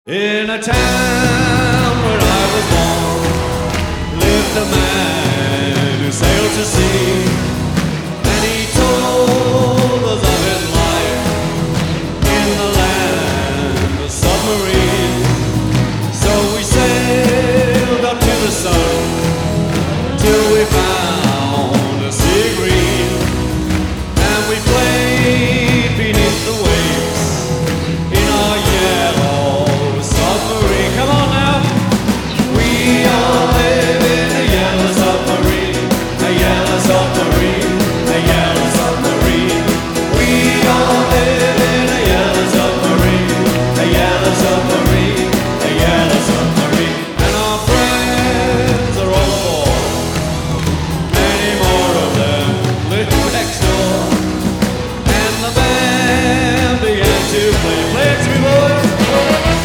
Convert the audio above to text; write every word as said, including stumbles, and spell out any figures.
In a town where I was born lived a man who sailed to sea.